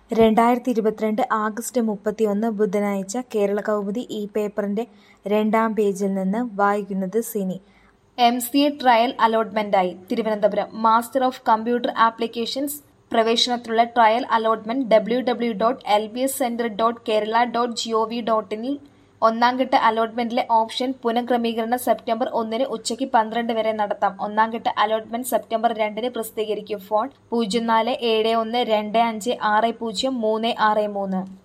2022 August 31 ബുധനാഴ്ച കേരളകൗമുദി ഈ പേപ്പറിന്റെ 2-ാം പേജിൽ നിന്ന് വായിക്കുന്നത് സിനി. MCA ട്രയൽ അലോട്ട്മെന്റായി Thiruvananthapuram. Master of Computer Applications പ്രവേശനത്തിനുള്ള ട്രയൽ അലോട്ട്മെന്റ് www.lbscenter.kerala.gov.in ൽ ഒന്നാംഘട്ട അലോട്ട്മെന്റിലെ ഓപ്ഷൻ പുനഃക്രമീകരണം സെപ്റ്റംബർ 1 ഉച്ചയ്ക്ക് 12 വരെ നടത്താം. ഒന്നാംഘട്ട അലോട്ട്മെന്റ് സെപ്റ്റംബർ 2 പ്രസിദ്ധീകരിക്കും. ഫോൺ 047125603063.